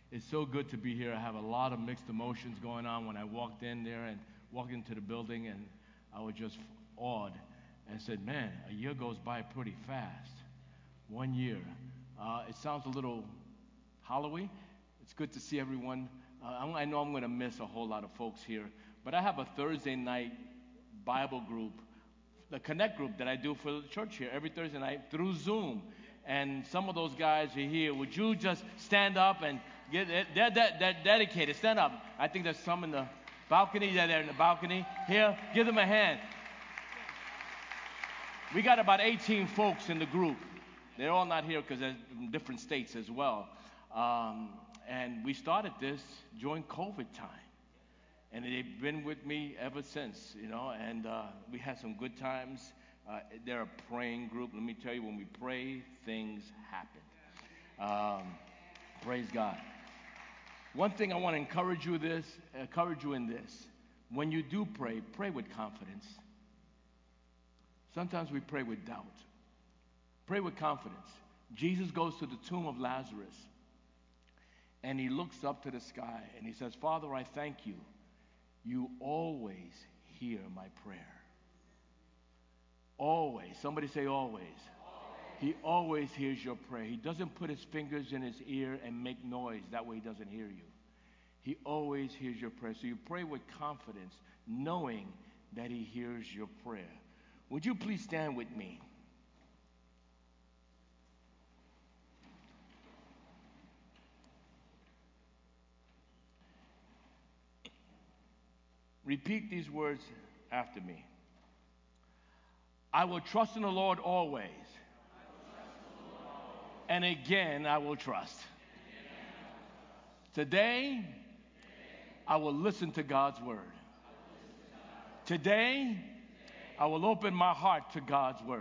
It's so good to be here. I have a lot of mixed emotions going on when I walked in there and walked into the building, and I was just awed and said, man, a year goes by pretty fast. 1 year. It sounds a little hollowy. It's good to see everyone. I know I'm going to miss a whole lot of folks here, but I have a Thursday night Bible group, the Connect group that I do for the church here every Thursday night through Zoom. And some of those guys are here. Would you just stand up and they're dedicated. Stand up. I think there's some in the balcony. Yeah, they're in the balcony. Here, give them a hand. We got about 18 folks in the group. They're all not here because they're in different states as well. And we started this during COVID time. And they've been with me ever since, and we had some good times. They're a praying group. Let me tell you, when we pray, things happen. Praise God. One thing I want to encourage you in this. When you do pray, pray with confidence. Sometimes we pray with doubt. Pray with confidence. Jesus goes to the tomb of Lazarus, and he looks up to the sky, and he says, Father, I thank you. You always hear my prayer. Always. Somebody say always. He always hears your prayer. He doesn't put his fingers in his ear and make noise. That way he doesn't hear you. He always hears your prayer. So you pray with confidence, knowing that he hears your prayer. Would you please stand with me? Repeat these words after me. I will trust in the Lord always. And again, I will trust. Today, I will listen to God's word. Today, I will open my heart to God's word.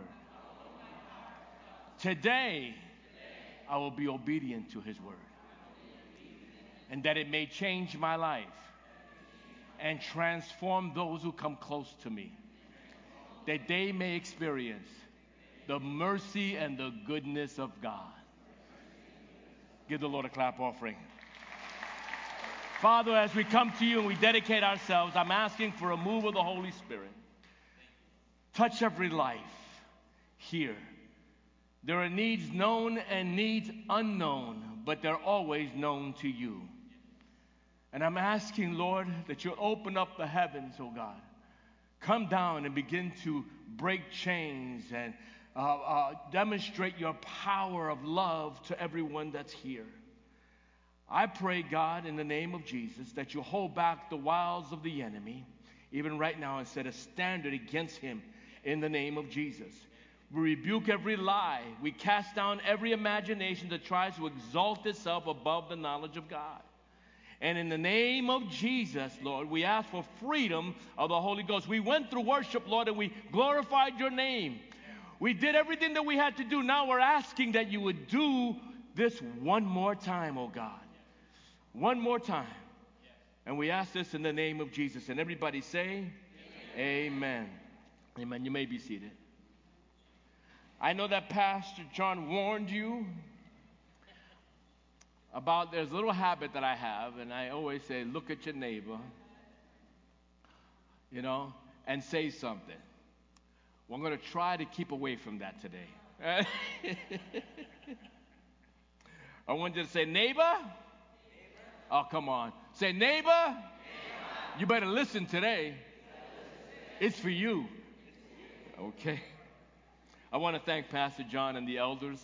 Today, I will be obedient to his word. And that it may change my life and transform those who come close to me, that they may experience the mercy and the goodness of God. Give the Lord a clap offering. Father, as we come to you and we dedicate ourselves, I'm asking for a move of the Holy Spirit. Touch every life here. There are needs known and needs unknown, but they're always known to you. And I'm asking, Lord, that you'll open up the heavens, oh God. Come down and begin to break chains and demonstrate your power of love to everyone that's here. I pray, God, in the name of Jesus, that you hold back the wiles of the enemy, even right now, and set a standard against him in the name of Jesus. We rebuke every lie. We cast down every imagination that tries to exalt itself above the knowledge of God. And in the name of Jesus, Lord, we ask for freedom of the Holy Ghost. We went through worship, Lord, and we glorified your name. We did everything that we had to do. Now we're asking that you would do this one more time, oh God. One more time. And we ask this in the name of Jesus. And everybody say, amen. Amen. You may be seated. I know that Pastor John warned you about there's a little habit that I have, and I always say, look at your neighbor, and say something. Well, I'm going to try to keep away from that today. I want you to say, neighbor. Oh, come on. Say, neighbor. You better listen today. It's for you. Okay. I want to thank Pastor John and the elders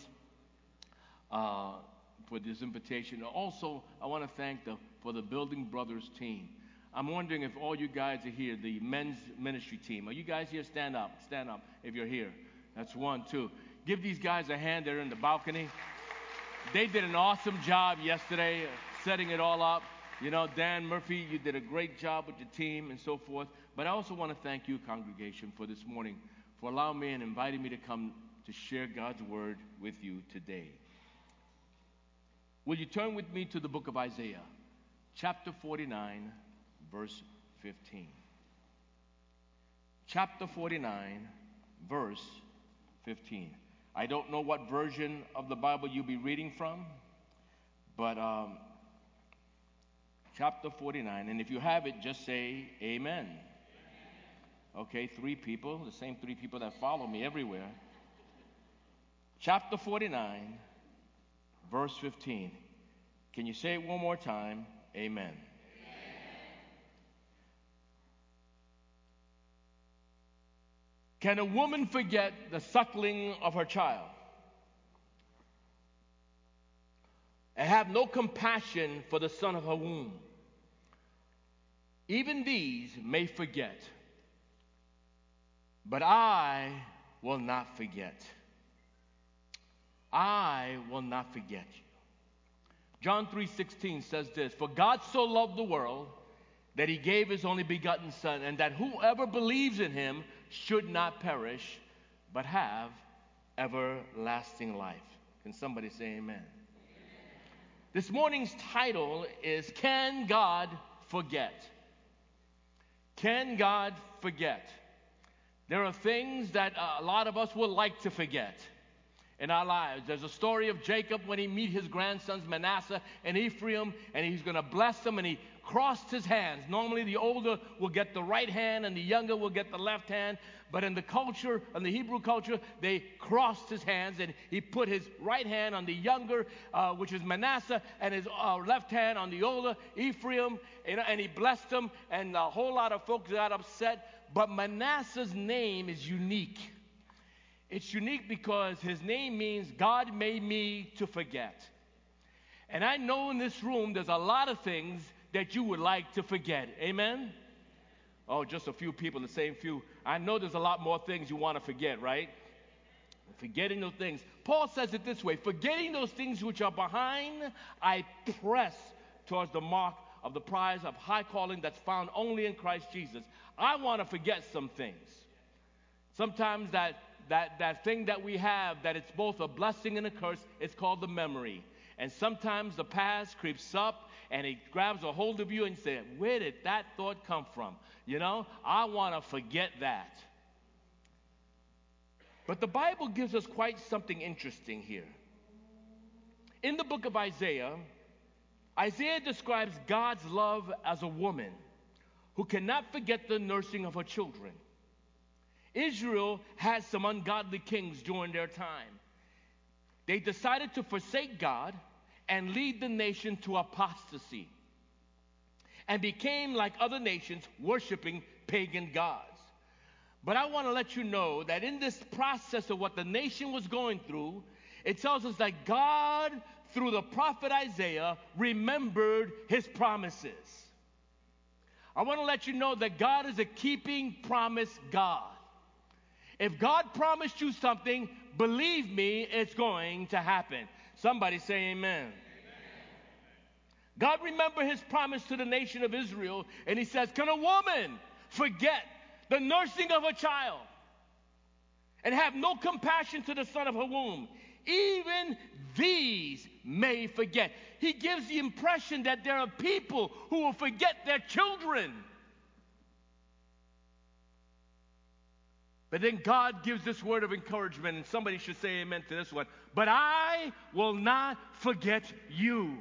for this invitation. Also, I want to thank for the Building Brothers team. I'm wondering if all you guys are here, the men's ministry team. Are you guys here? Stand up if you're here. That's 1, 2. Give these guys a hand. They're in the balcony. They did an awesome job yesterday setting it all up. Dan Murphy, you did a great job with your team and so forth. But I also want to thank you, congregation, for this morning, for allowing me and inviting me to come to share God's word with you today. Will you turn with me to the book of Isaiah, chapter 49, verse 15. Chapter 49, verse 15. I don't know what version of the Bible you'll be reading from, but Chapter 49. And if you have it, just say amen. Okay, 3 people, the same 3 people that follow me everywhere. Chapter 49, verse 15. Can you say it one more time? Amen. Amen. Can a woman forget the suckling of her child and have no compassion for the son of her womb? Even these may forget, but I will not forget. I will not forget you. John 3:16 says this, for God so loved the world that he gave his only begotten Son, and that whoever believes in him should not perish, but have everlasting life. Can somebody say amen? Amen. This morning's title is, Can God Forget? Can God forget? There are things that a lot of us would like to forget in our lives. There's a story of Jacob when he meet his grandsons Manasseh and Ephraim, and he's going to bless them, and he crossed his hands. Normally the older will get the right hand and the younger will get the left hand, but in the culture, in the Hebrew culture, they crossed his hands, and he put his right hand on the younger, which is Manasseh, and his left hand on the older, Ephraim, and he blessed them, and a whole lot of folks got upset. But Manasseh's name is unique. It's unique because his name means God made me to forget. And I know in this room there's a lot of things that you would like to forget. Amen? Oh, just a few people, the same few. I know there's a lot more things you want to forget, right? Forgetting those things. Paul says it this way, forgetting those things which are behind, I press towards the mark of the prize of high calling that's found only in Christ Jesus. I want to forget some things. Sometimes that thing that we have, that it's both a blessing and a curse, it's called the memory. And sometimes the past creeps up and it grabs a hold of you and you say, where did that thought come from? You know, I want to forget that. But the Bible gives us quite something interesting here. In the book of Isaiah, Isaiah describes God's love as a woman who cannot forget the nursing of her children. Israel had some ungodly kings during their time. They decided to forsake God and lead the nation to apostasy and became like other nations, worshiping pagan gods. But I want to let you know that in this process of what the nation was going through, it tells us that God, through the prophet Isaiah, remembered his promises. I want to let you know that God is a keeping promise God. If God promised you something, believe me, it's going to happen. Somebody say amen. Amen. God remembered his promise to the nation of Israel, and he says, can a woman forget the nursing of a child and have no compassion to the son of her womb? Even these may forget. He gives the impression that there are people who will forget their children. But then God gives this word of encouragement, and somebody should say amen to this one. But I will not forget you.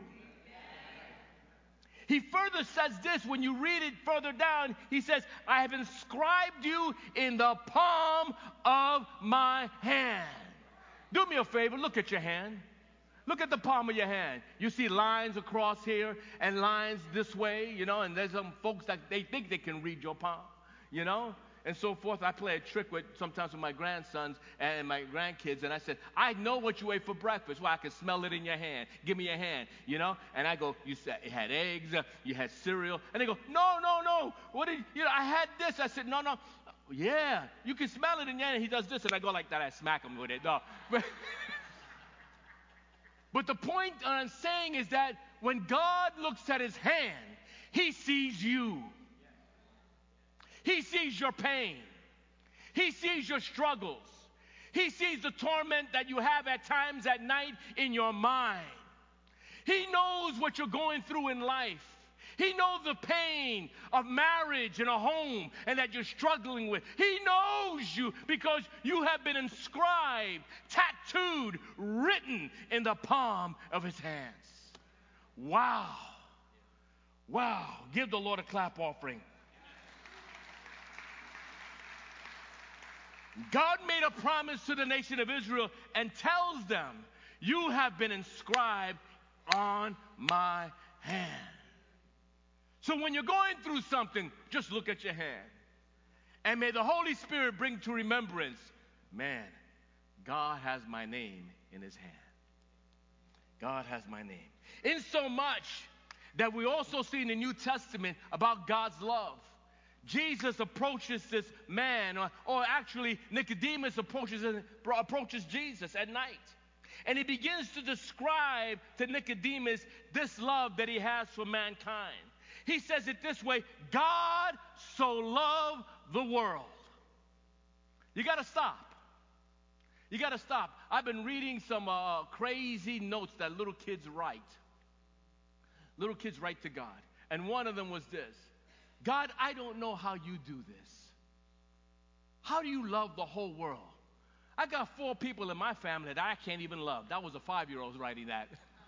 He further says this, when you read it further down, he says, I have inscribed you in the palm of my hand. Do me a favor, look at your hand. Look at the palm of your hand. You see lines across here and lines this way, you know, and there's some folks that they think they can read your palm, you know, and so forth. I play a trick sometimes with my grandsons and my grandkids, and I said, I know what you ate for breakfast. Well, I can smell it in your hand. Give me your hand, you know, and I go, you said you had eggs, you had cereal, and they go, no, what did you know? I had this. I said, no. Yeah, you can smell it in your hand. He does this, and I go like that. I smack him with it. No. But the point I'm saying is that when God looks at his hand, he sees you. He sees your pain. He sees your struggles. He sees the torment that you have at times at night in your mind. He knows what you're going through in life. He knows the pain of marriage in a home and that you're struggling with. He knows you because you have been inscribed, tattooed, written in the palm of his hands. Wow. Wow, give the Lord a clap offering. God made a promise to the nation of Israel and tells them, you have been inscribed on my hand. So when you're going through something, just look at your hand. And may the Holy Spirit bring to remembrance, man, God has my name in his hand. God has my name. In so much that we also see in the New Testament about God's love. Jesus approaches this man, or actually Nicodemus approaches Jesus at night. And he begins to describe to Nicodemus this love that he has for mankind. He says it this way, God so loved the world. You got to stop. You got to stop. I've been reading some crazy notes that little kids write. Little kids write to God. And one of them was this. God, I don't know how you do this. How do you love the whole world? I got 4 people in my family that I can't even love. That was a 5-year-old writing that.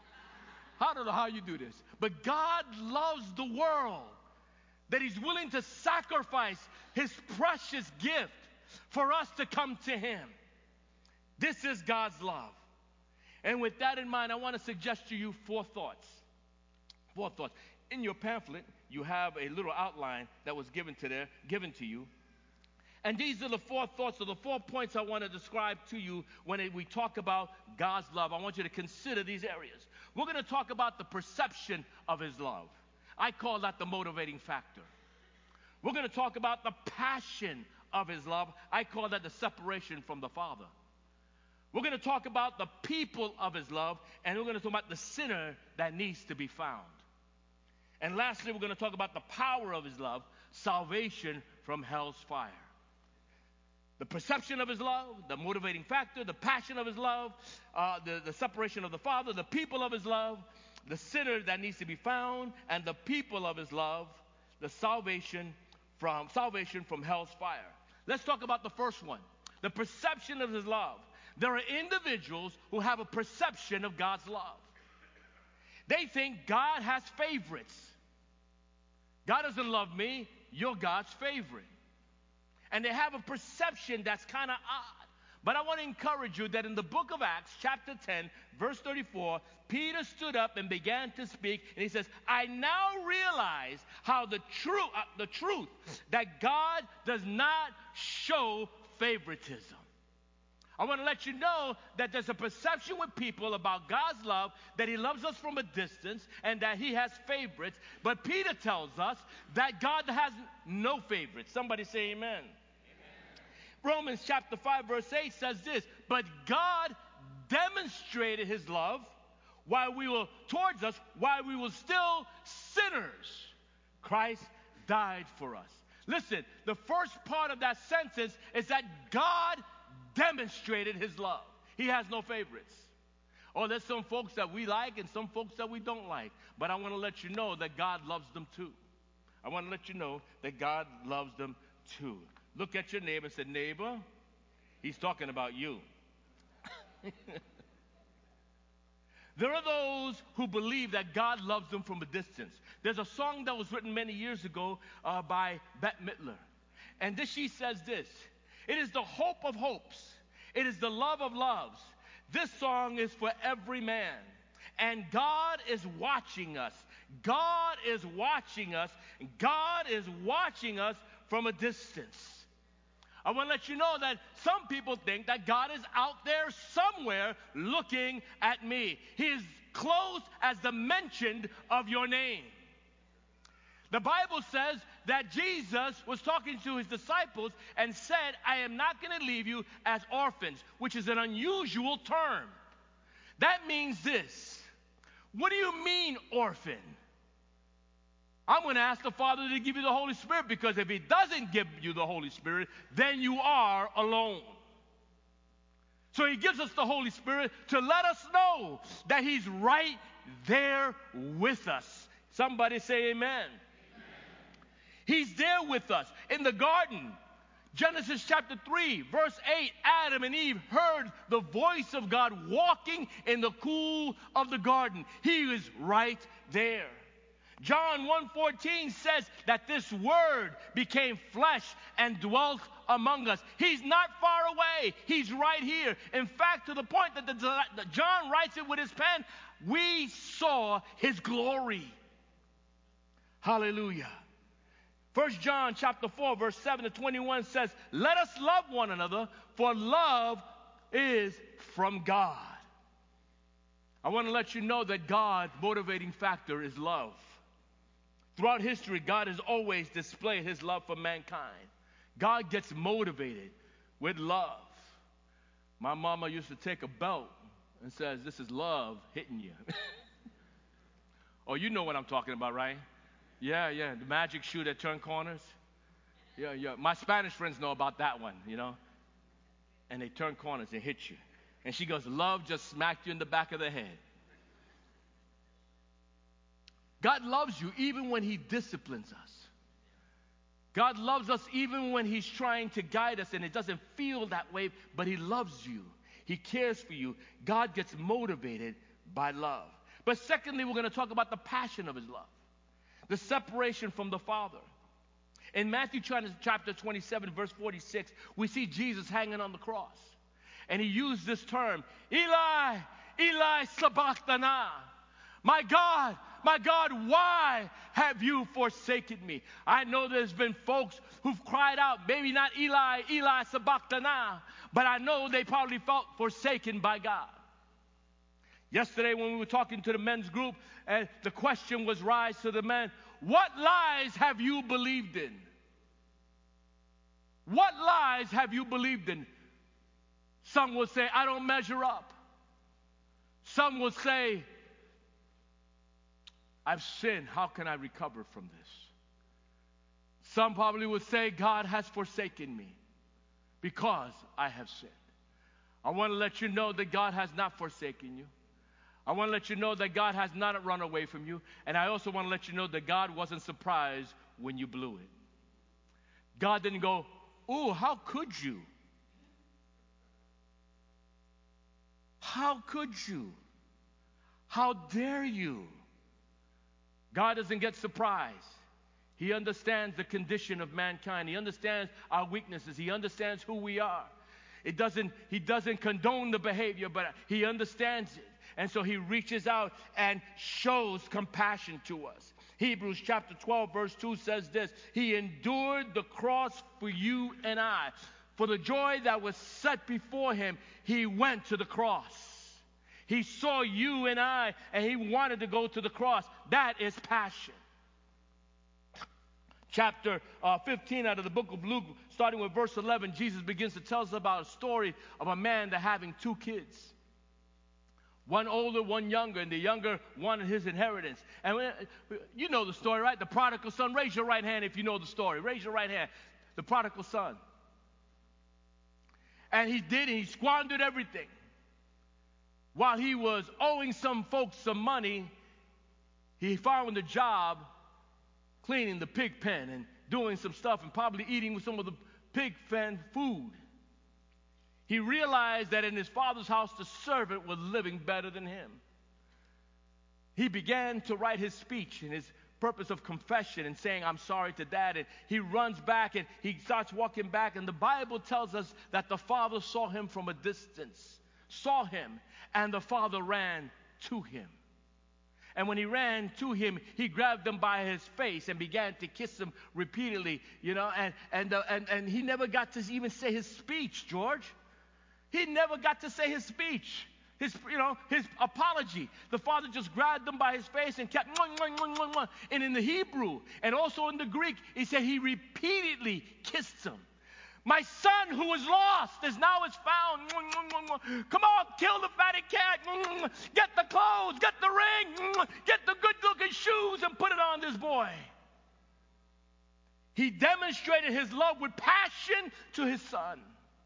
I don't know how you do this. But God loves the world, that he's willing to sacrifice his precious gift for us to come to him. This is God's love. And with that in mind, I want to suggest to you 4 thoughts. 4 thoughts. In your pamphlet, you have a little outline that was given to you. And these are the 4 thoughts, or the 4 points I want to describe to you when we talk about God's love. I want you to consider these areas. We're going to talk about the perception of his love. I call that the motivating factor. We're going to talk about the passion of his love. I call that the separation from the Father. We're going to talk about the people of his love, and we're going to talk about the sinner that needs to be found. And lastly, we're going to talk about the power of his love, salvation from hell's fire. The perception of his love, the motivating factor, the passion of his love, the separation of the Father, the people of his love, the sinner that needs to be found, and the people of his love, the salvation from hell's fire. Let's talk about the first one, the perception of his love. There are individuals who have a perception of God's love. They think God has favorites. God doesn't love me, you're God's favorite. And they have a perception that's kind of odd. But I want to encourage you that in the book of Acts, chapter 10, verse 34, Peter stood up and began to speak, and he says, I now realize how the truth that God does not show favoritism. I want to let you know that there's a perception with people about God's love, that he loves us from a distance and that he has favorites. But Peter tells us that God has no favorites. Somebody say amen. Amen. Romans chapter 5 verse 8 says this, but God demonstrated his love towards us while we were still sinners. Christ died for us. Listen, the first part of that sentence is that God demonstrated his love. He has no favorites. Oh, there's some folks that we like and some folks that we don't like. But I want to let you know that God loves them too. I want to let you know that God loves them too. Look at your neighbor and say, neighbor, he's talking about you. There are those who believe that God loves them from a distance. There's a song that was written many years ago by Bette Midler. And she says this, it is the hope of hopes. It is the love of loves. This song is for every man. And God is watching us. God is watching us. God is watching us from a distance. I want to let you know that some people think that God is out there somewhere looking at me. He is close as the mention of your name. The Bible says that Jesus was talking to his disciples and said, I am not going to leave you as orphans, which is an unusual term. That means this. What do you mean, orphan? I'm going to ask the Father to give you the Holy Spirit, because if he doesn't give you the Holy Spirit, then you are alone. So he gives us the Holy Spirit to let us know that he's right there with us. Somebody say amen. Amen. He's there with us. In the garden, Genesis chapter 3, verse 8, Adam and Eve heard the voice of God walking in the cool of the garden. He is right there. John 1:14 says that this word became flesh and dwelt among us. He's not far away. He's right here. In fact, to the point that John writes it with his pen, we saw his glory. Hallelujah. 1 John chapter 4, verse 7 to 21 says, let us love one another, for love is from God. I want to let you know that God's motivating factor is love. Throughout history, God has always displayed his love for mankind. God gets motivated with love. My mama used to take a belt and says, this is love hitting you. Oh, you know what I'm talking about, right? Yeah, the magic shoe that turn corners. Yeah. My Spanish friends know about that one, you know. And they turn corners and hit you. And she goes, love just smacked you in the back of the head. God loves you even when he disciplines us. God loves us even when he's trying to guide us and it doesn't feel that way, but he loves you. He cares for you. God gets motivated by love. But secondly, we're going to talk about the passion of his love. The separation from the Father. In Matthew chapter 27, verse 46, we see Jesus hanging on the cross. And he used this term, Eli, Eli, sabachthani. My God, why have you forsaken me? I know there's been folks who've cried out, maybe not Eli, Eli, sabachthani, but I know they probably felt forsaken by God. Yesterday when we were talking to the men's group, and the question was raised to the men, what lies have you believed in? What lies have you believed in? Some will say, I don't measure up. Some will say, I've sinned. How can I recover from this? Some probably would say, God has forsaken me because I have sinned. I want to let you know that God has not forsaken you. I want to let you know that God has not run away from you. And I also want to let you know that God wasn't surprised when you blew it. God didn't go, ooh, how could you? How could you? How dare you? God doesn't get surprised. He understands the condition of mankind. He understands our weaknesses. He understands who we are. He doesn't condone the behavior, but he understands it. And so he reaches out and shows compassion to us. Hebrews chapter 12, verse 2 says this, he endured the cross for you and I. For the joy that was set before him, he went to the cross. He saw you and I, and he wanted to go to the cross. That is passion. Chapter 15 out of the book of Luke, starting with verse 11, Jesus begins to tell us about a story of a man that having two kids. One older, one younger, and the younger wanted his inheritance. And you know the story, right? The prodigal son. Raise your right hand if you know the story. Raise your right hand. The prodigal son. And he squandered everything. While he was owing some folks some money, he found a job cleaning the pig pen and doing some stuff and probably eating some of the pig pen food. He realized that in his father's house, the servant was living better than him. He began to write his speech and his purpose of confession and saying, I'm sorry to dad. And he runs back and he starts walking back. And the Bible tells us that the father saw him from a distance, saw him, and the father ran to him. And when he ran to him, he grabbed him by his face and began to kiss him repeatedly, and he never got to even say his speech, George. He never got to say his speech, his apology. The father just grabbed him by his face and kept, and in the Hebrew and also in the Greek, he said he repeatedly kissed him. My son who was lost is now found. Come on, kill the fatted cat. Get the clothes, get the ring, get the good-looking shoes and put it on this boy. He demonstrated his love with passion to his son.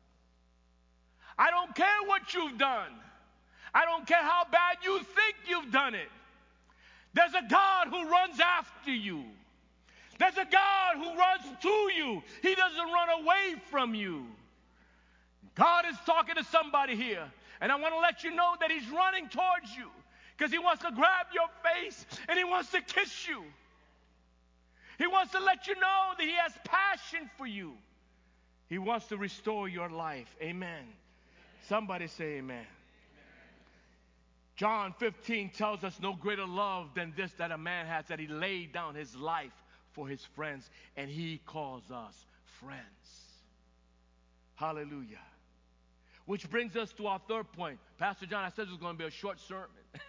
I don't care what you've done. I don't care how bad you think you've done it. There's a God who runs after you. There's a God who runs to you. He doesn't run away from you. God is talking to somebody here. And I want to let you know that he's running towards you. Because he wants to grab your face and he wants to kiss you. He wants to let you know that he has passion for you. He wants to restore your life. Amen. Somebody say amen. John 15 tells us no greater love than this that a man has, that he laid down his life for his friends, and he calls us friends. Hallelujah. Which brings us to our third point. Pastor John, I said it was going to be a short sermon.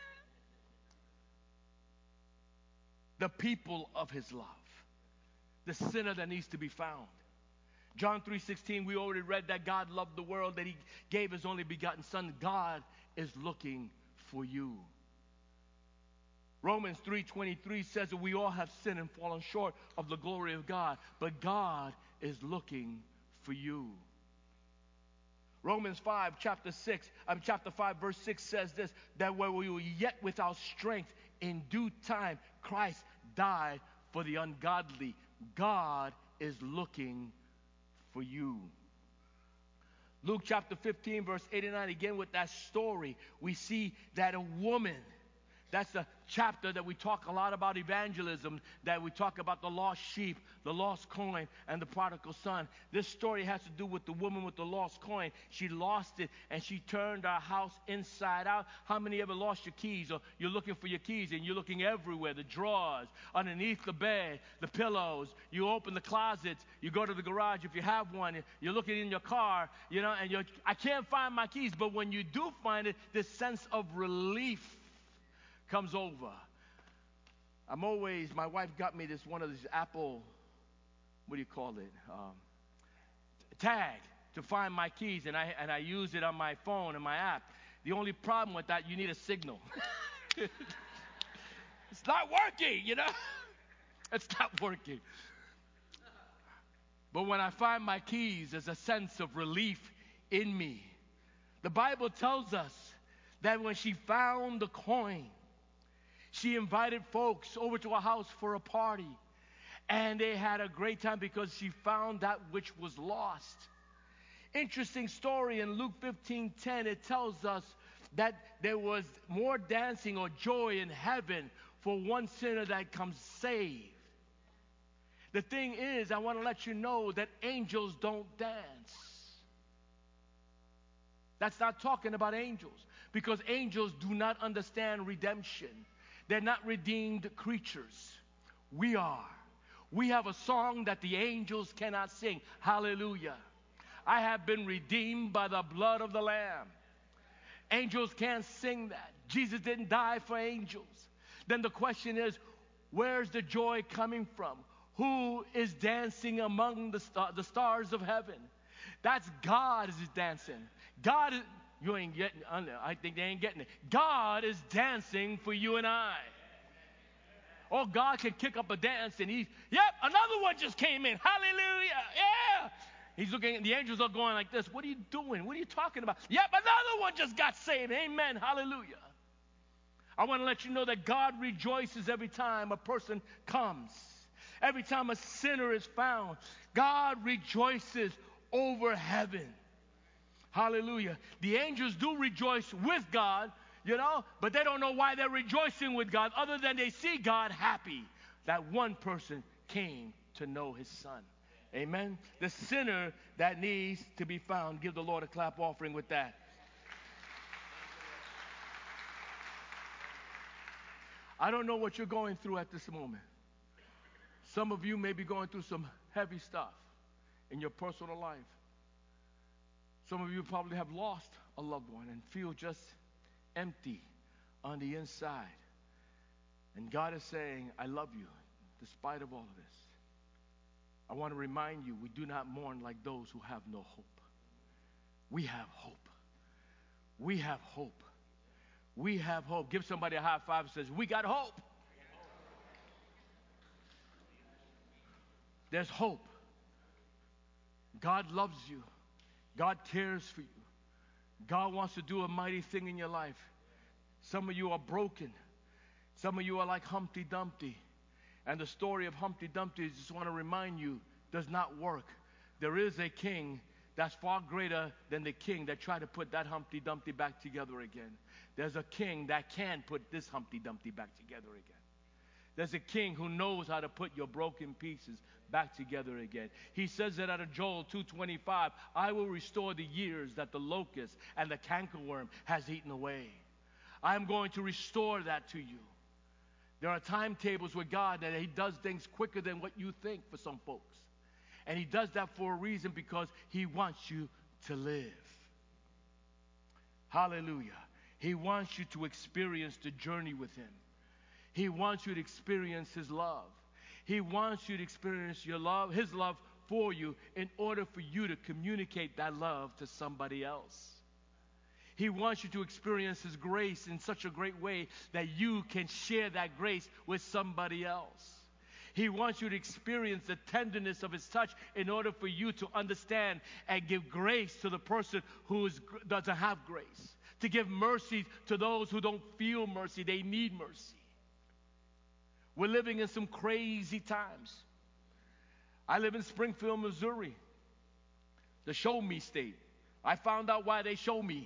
The people of his love. The sinner that needs to be found. John 3:16, we already read that God loved the world, that he gave his only begotten son. God is looking for you. Romans 3:23 says that we all have sinned and fallen short of the glory of God, but God is looking for you. Romans 5, chapter 5, verse 6 says this, that when we were yet without strength, in due time, Christ died for the ungodly. God is looking for you. Luke chapter 15, verse 89, again with that story, we see that a woman, that's the chapter that we talk a lot about evangelism, that we talk about the lost sheep, the lost coin, and the prodigal son. This story has to do with the woman with the lost coin. She lost it, and she turned our house inside out. How many ever lost your keys? Or you're looking for your keys, and you're looking everywhere, the drawers, underneath the bed, the pillows. You open the closets. You go to the garage if you have one. You're looking in your car, and I can't find my keys. But when you do find it, this sense of relief comes over. My wife got me one of these Apple, what do you call it? Tag to find my keys, and I use it on my phone and my app. The only problem with that, you need a signal. It's not working, It's not working. But when I find my keys, there's a sense of relief in me. The Bible tells us that when she found the coin, she invited folks over to her house for a party. And they had a great time because she found that which was lost. Interesting story in Luke 15:10. It tells us that there was more dancing or joy in heaven for one sinner that comes saved. The thing is, I want to let you know that angels don't dance. That's not talking about angels, because angels do not understand redemption. They're not redeemed creatures. We are. We have a song that the angels cannot sing. Hallelujah. I have been redeemed by the blood of the Lamb. Angels can't sing that. Jesus didn't die for angels. Then the question is, where's the joy coming from? Who is dancing among the stars of heaven? That's God is dancing. God is... You ain't getting it. I think they ain't getting it. God is dancing for you and I. Oh, God can kick up a dance and another one just came in. Hallelujah. Yeah. He's looking, the angels are going like this. What are you doing? What are you talking about? Yep, another one just got saved. Amen. Hallelujah. I want to let you know that God rejoices every time a person comes. Every time a sinner is found. God rejoices over heaven. Hallelujah. The angels do rejoice with God, but they don't know why they're rejoicing with God, other than they see God happy that one person came to know his son. Amen. The sinner that needs to be found. Give the Lord a clap offering with that. I don't know what you're going through at this moment. Some of you may be going through some heavy stuff in your personal life. Some of you probably have lost a loved one and feel just empty on the inside. And God is saying, I love you despite of all of this. I want to remind you, we do not mourn like those who have no hope. We have hope. We have hope. We have hope. Give somebody a high five that says, we got hope. There's hope. God loves you. God cares for you. God wants to do a mighty thing in your life. Some of you are broken. Some of you are like Humpty Dumpty. And the story of Humpty Dumpty, I just want to remind you, does not work. There is a king that's far greater than the king that tried to put that Humpty Dumpty back together again. There's a king that can put this Humpty Dumpty back together again. There's a king who knows how to put your broken pieces back together again. He says that out of Joel 2:25, I will restore the years that the locust and the cankerworm has eaten away. I am going to restore that to you. There are timetables with God that He does things quicker than what you think for some folks. And He does that for a reason, because He wants you to live. Hallelujah. He wants you to experience the journey with Him. He wants you to experience His love. He wants you to experience His love for you in order for you to communicate that love to somebody else. He wants you to experience His grace in such a great way that you can share that grace with somebody else. He wants you to experience the tenderness of His touch in order for you to understand and give grace to the person who doesn't have grace. To give mercy to those who don't feel mercy. They need mercy. We're living in some crazy times. I live in Springfield, Missouri, the show me state. I found out why they show me.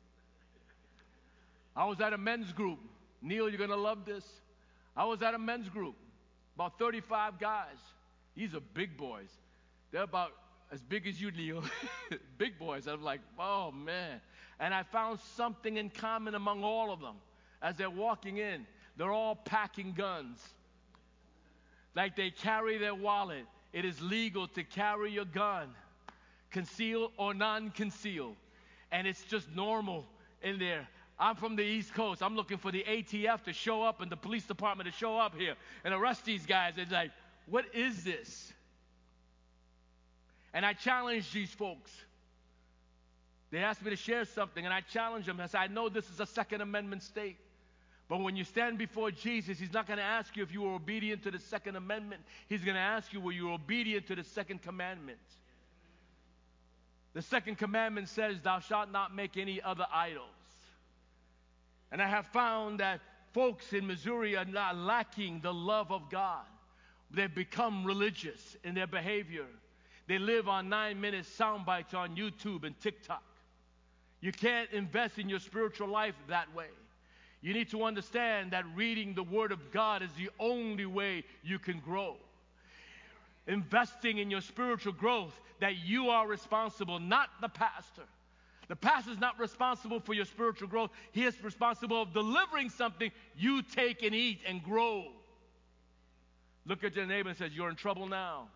I was at a men's group. Neil, you're going to love this. I was at a men's group, about 35 guys. These are big boys. They're about as big as you, Neil. Big boys. I'm like, oh, man. And I found something in common among all of them. As they're walking in, they're all packing guns. Like they carry their wallet. It is legal to carry your gun, concealed or non-concealed. And it's just normal in there. I'm from the East Coast. I'm looking for the ATF to show up and the police department to show up here and arrest these guys. It's like, what is this? And I challenged these folks. They asked me to share something, and I challenged them. I said, I know this is a Second Amendment state. But when you stand before Jesus, He's not going to ask you if you were obedient to the Second Amendment. He's going to ask you, were you obedient to the Second Commandment? The Second Commandment says, thou shalt not make any other idols. And I have found that folks in Missouri are not lacking the love of God. They've become religious in their behavior. They live on 9-minute sound bites on YouTube and TikTok. You can't invest in your spiritual life that way. You need to understand that reading the Word of God is the only way you can grow. Investing in your spiritual growth, that you are responsible, not the pastor. The pastor is not responsible for your spiritual growth. He is responsible for delivering something you take and eat and grow. Look at your neighbor and say, you're in trouble now.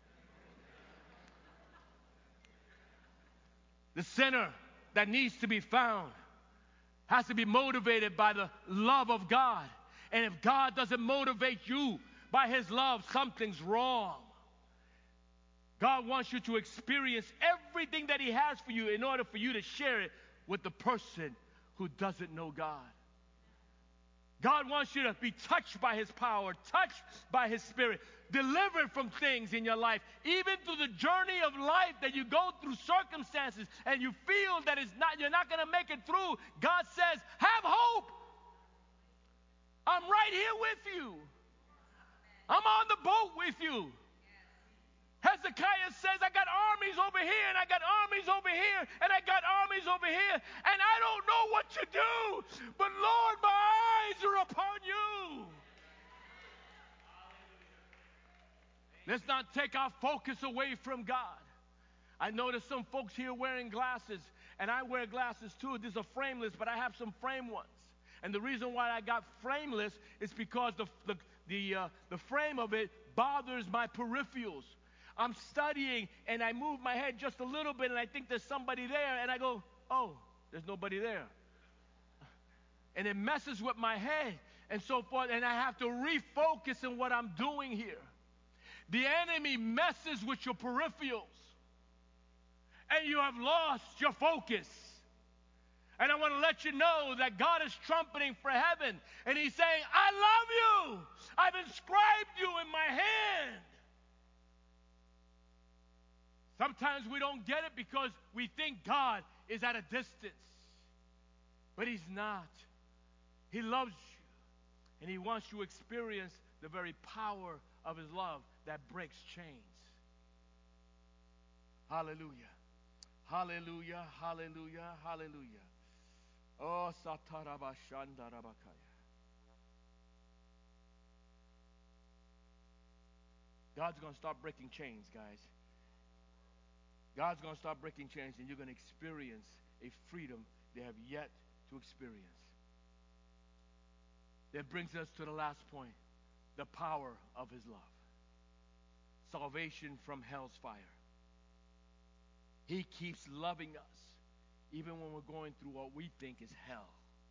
The sinner that needs to be found has to be motivated by the love of God. And if God doesn't motivate you by His love, something's wrong. God wants you to experience everything that He has for you in order for you to share it with the person who doesn't know God. God wants you to be touched by His power, touched by His Spirit, delivered from things in your life, even through the journey of life that you go through circumstances and you feel that you're not going to make it through. God says, have hope. I'm right here with you. I'm on the boat with you. Hezekiah says, I got armies over here, and I got armies over here, and I got armies over here, and I don't know what to do, but Lord, my eyes are upon you. Let's not take our focus away from God. I noticed some folks here wearing glasses, and I wear glasses too. These are frameless, but I have some frame ones. And the reason why I got frameless is because the frame of it bothers my peripherals. I'm studying, and I move my head just a little bit, and I think there's somebody there, and I go, oh, there's nobody there. And it messes with my head and so forth, and I have to refocus in what I'm doing here. The enemy messes with your peripherals, and you have lost your focus. And I want to let you know that God is trumpeting for heaven, and He's saying, I love you. I've inscribed you in my hand. Sometimes we don't get it because we think God is at a distance. But He's not. He loves you. And He wants you to experience the very power of His love that breaks chains. Hallelujah. Hallelujah, hallelujah, hallelujah. Oh, satarabashandarabakaya. God's going to start breaking chains, guys. God's going to start breaking chains, and you're going to experience a freedom they have yet to experience. That brings us to the last point, the power of his love. Salvation from hell's fire. He keeps loving us even when we're going through what we think is hell.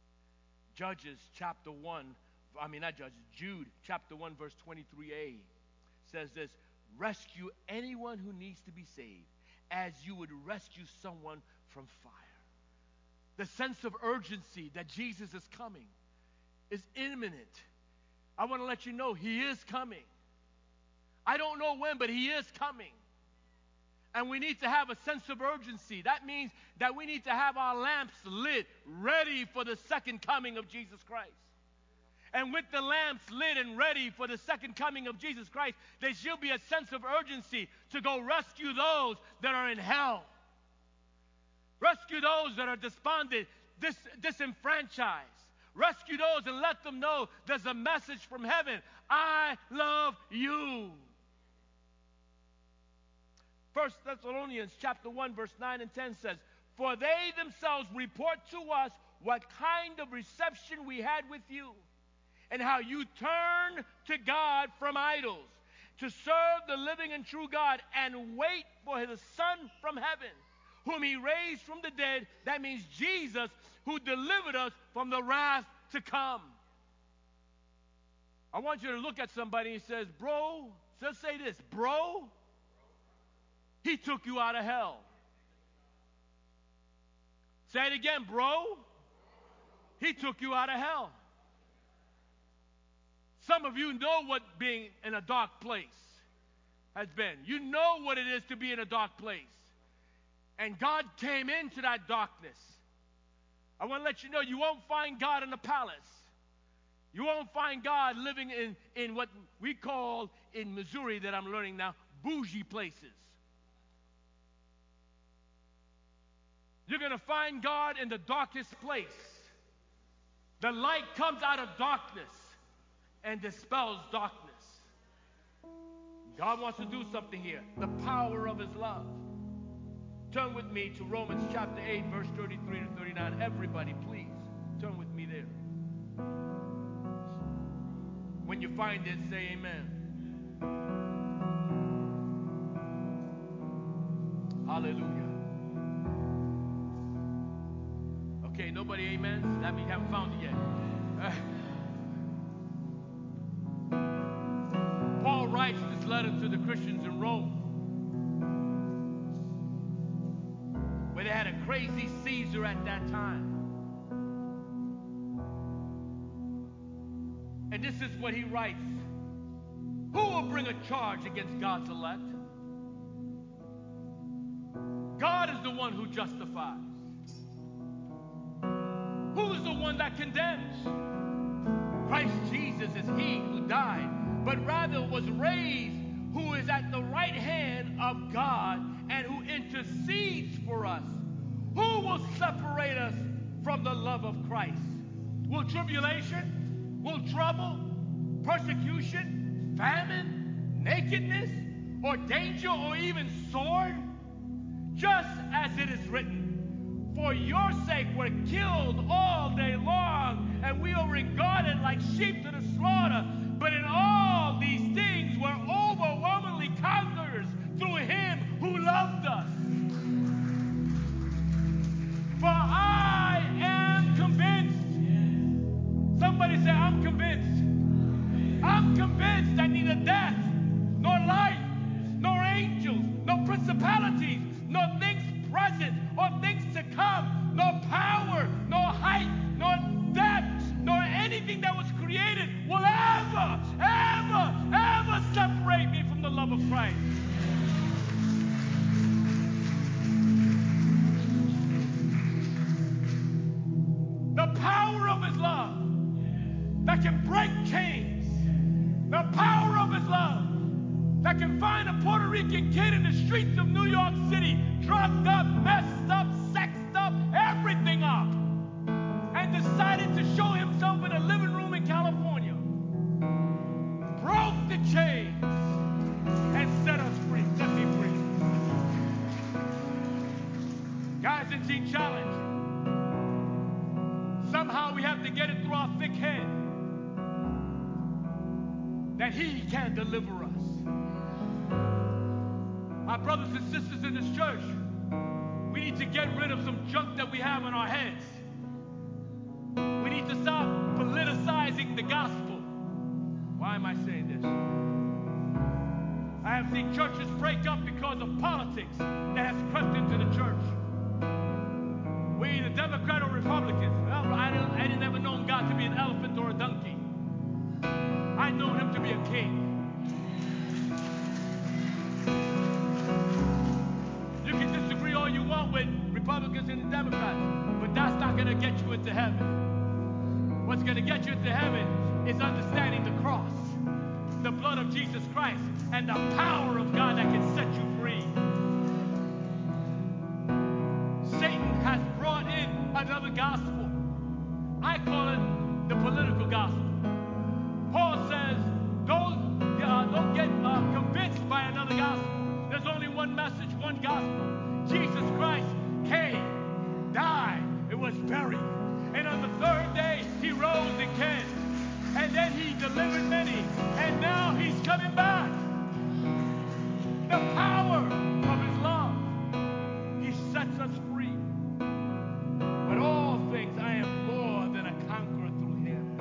Jude chapter 1 verse 23a says this, rescue anyone who needs to be saved as you would rescue someone from fire. The sense of urgency that Jesus is coming is imminent. I want to let you know he is coming. I don't know when, but he is coming. And we need to have a sense of urgency. That means that we need to have our lamps lit, ready for the second coming of Jesus Christ. And with the lamps lit and ready for the second coming of Jesus Christ, there should be a sense of urgency to go rescue those that are in hell. Rescue those that are despondent, disenfranchised. Rescue those and let them know there's a message from heaven. I love you. 1 Thessalonians chapter 1 verse 9 and 10 says, for they themselves report to us what kind of reception we had with you, and how you turned to God from idols to serve the living and true God and wait for his Son from heaven, whom he raised from the dead. That means Jesus, who delivered us from the wrath to come. I want you to look at somebody and says, bro, just say this, bro, he took you out of hell. Say it again, bro, he took you out of hell. Some of you know what being in a dark place has been. You know what it is to be in a dark place. And God came into that darkness. I want to let you know you won't find God in the palace. You won't find God living in what we call in Missouri, that I'm learning now, bougie places. You're going to find God in the darkest place. The light comes out of darkness and dispels darkness. God wants to do something here. The power of his love. Turn with me to Romans chapter 8, verse 33 to 39. Everybody, please, turn with me there. When you find it, say amen. Hallelujah. Okay, nobody amen? That means you haven't found it yet. Paul writes this letter to the Christians in Rome, where they had a crazy Caesar at that time. And this is what he writes. Who will bring a charge against God's elect? God is the one who justifies. Who is the one that condemns? Christ Jesus is he who died, but rather was raised, who is at the right hand of God and who intercedes for us. Who will separate us from the love of Christ? Will tribulation? Will trouble? Persecution? Famine? Nakedness? Or danger? Or even sword? Just as it is written, for your sake we're killed all day long, and we are regarded like sheep to the slaughter. But in all these things we're overwhelmingly conquerors through him who loved us. For I am convinced. Somebody say, I'm convinced. I'm convinced that neither death, nor life, nor angels, nor principalities, nor things present or things to come, nor power, nor height, nor depth, nor anything that was created will ever, ever, that can find a Puerto Rican kid in the streets of New York City, drugged up, messed up, sexed up, everything up, and decided to show himself in a living room in California, broke the chains, and set us free, set me free. Guys in Teen Challenge, somehow we have to get it through our thick head that He can deliver us. My brothers and sisters in this church, we need to get rid of some junk that we have in our heads. We need to stop politicizing the gospel. Why am I saying this? I have seen churches break up because of politics that has crept into the church. We're either Democrat or Republicans. Well, I didn't ever know God to be an elephant or a donkey. I know Him to be a king. You can disagree all you want with Republicans and the Democrats, but that's not going to get you into heaven. What's going to get you into heaven is understanding the cross, the blood of Jesus Christ, and the power of God that can set you free. Satan has brought in another gospel. I call it the political gospel. Paul says, don't get convinced by another gospel. There's only one message, one gospel. Jesus Christ came, died, and was buried. And on the third day, He rose again. And then He delivered many. And now He's coming back. The power of His love. He sets us free. But all things, I am more than a conqueror through Him.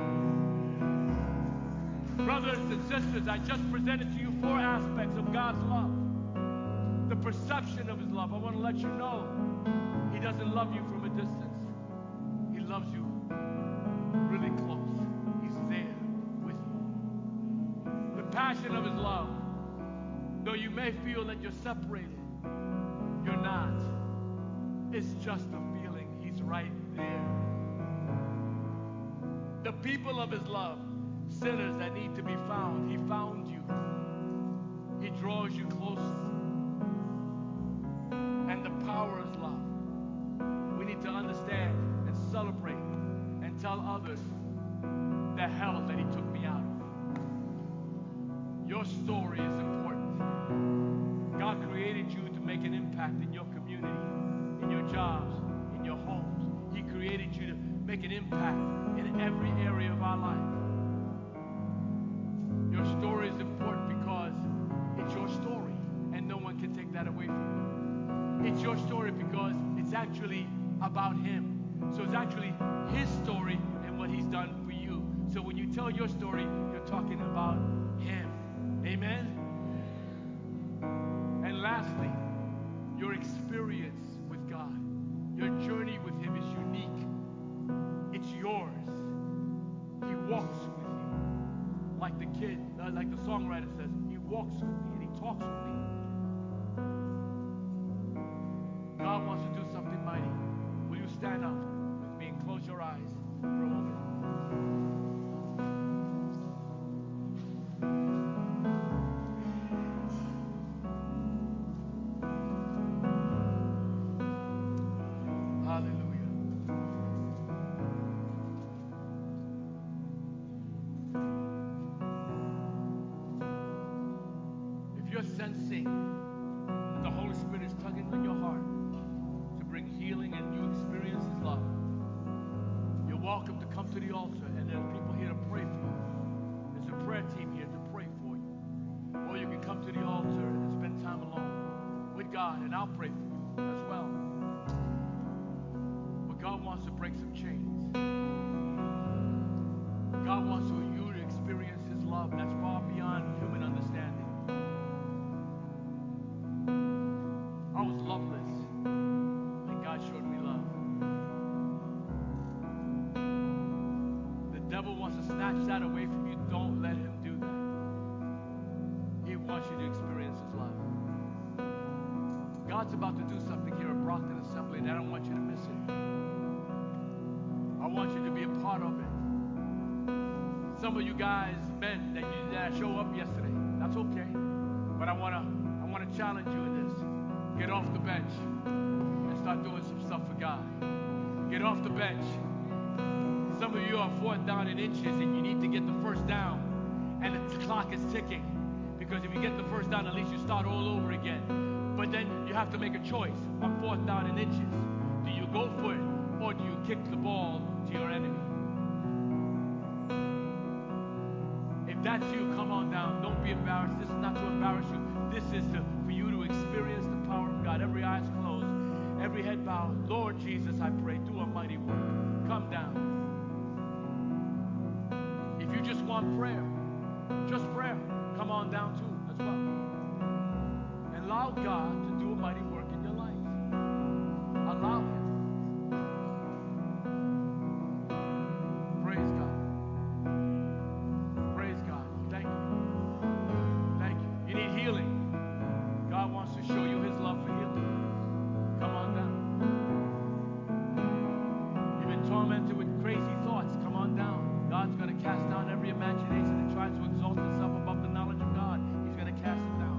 Brothers and sisters, I just presented to you 4 aspects of God's love. The perception of His love. I want to let you know He doesn't love you from a distance. He loves you really close. He's there with you. The passion of His love. Though you may feel that you're separated, you're not. It's just a feeling. He's right there. The people of His love, sinners that need to be found. He found you. He draws you close. And the power of His love. We need to understand and celebrate and tell others the hell that He took me out of. Your story is important. God created you to make an impact in your community, in your jobs, in your homes. He created you to make an impact in every area of our life. Your story is important because it's your story, and no one can take that away from you. It's your story because it's actually about Him. So it's actually His story and what He's done for you. So when you tell your story, you're talking about Him. Amen? And lastly, your experience with God, your journey with Him is unique. It's yours. He walks with you. Like the kid, like the songwriter says, He walks with me and He talks with me. God wants to do something mighty. Will you stand up with me and close your eyes for a moment? Hallelujah. If you're sensing that the Holy Spirit is tugging on your heart to bring healing and you experience His love, you're welcome to come to the altar, and there's people here to pray for you. There's a prayer team here to pray for you. Or you can come to the altar and spend time alone with God, and I'll pray for you as well. But God wants to break some chains. God wants you to experience His love that's far beyond human understanding. I was loveless, and God showed me love. The devil wants to snatch that away from you. Don't let him do that. He wants you to experience His love. God's about to do something here at Brockton Assembly, and I don't want you to miss it. I want you to be a part of it. Some of you guys, men, that you didn't show up yesterday. That's okay. But I wanna challenge you in this. Get off the bench and start doing some stuff for God. Get off the bench. Some of you are 4th down in inches and you need to get the first down. And the clock is ticking. Because if you get the first down, at least you start all over again. But then you have to make a choice on 4th down in inches. Do you go for it or do you kick the ball to your enemy? If that's you, come on down. Don't be embarrassed. This is not to embarrass you. This is for you to experience the power of God. Every eye is closed, every head bowed. Lord Jesus, I pray, do a mighty work. Come down. If you just want prayer, just prayer, come on down too as well. And allow God to do a mighty work in your life. Allow Him. Praise God. Praise God. Thank you. Thank you. You need healing. God wants to show you His love for healing. Come on down. You've been tormented with crazy thoughts. Come on down. God's going to cast down every imagination that tries to exalt itself above the knowledge of God. He's going to cast it down.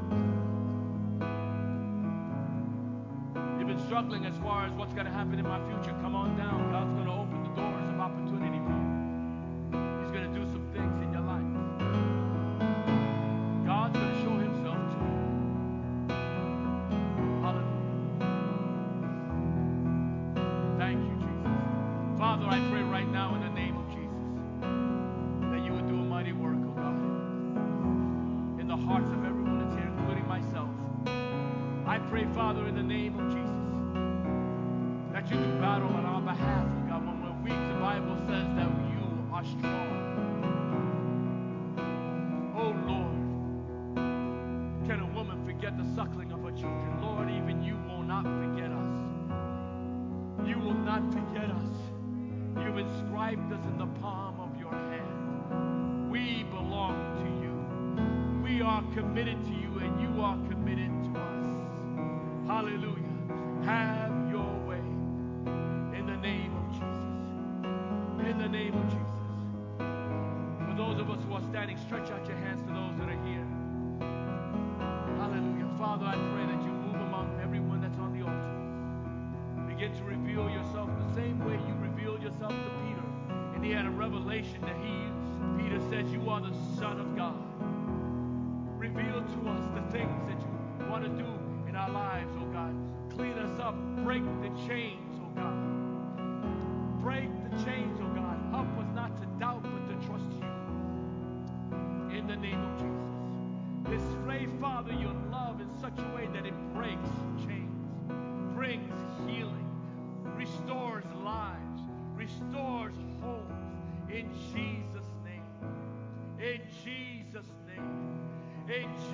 You've been struggling as far as what's going to happen in my future. Come on down. God's going to open the doors of opportunity for you. He's going to do some things in your life. God's going to show Himself to you. Hallelujah. Thank you, Jesus. Father, I pray right now in the name of Jesus that you would do a mighty work, oh God, in the hearts of everyone that's here, including myself. I pray, Father, in the name of Jesus, that you do battle on our behalf, oh God. When we're weak, the Bible says that you are strong. Oh Lord, can a woman forget the suckling of her children? Lord, even you will not forget us. You will not forget us. You've inscribed us in the palm of your hand. We belong to you. We are committed to you, and you are committed to us. Hallelujah. Have your way in the name of Jesus. In the name of Jesus. For those of us who are standing, stretch out your hands to those that are here. Hallelujah. Father, I pray that you move among everyone that's on the altar. Begin to reveal yourself the same way you revealed yourself to Peter. And he had a revelation that Peter says, you are the Son of God. Reveal to us the things that you want to do in our lives, oh God. Clean us up. Break the chains, oh God. Break the chains, oh God. Help us not to doubt, but to trust you. In the name of Jesus. Display, Father, your love in such a way that it breaks chains, brings healing, restores lives, restores homes. In Jesus' name. In Jesus' name. In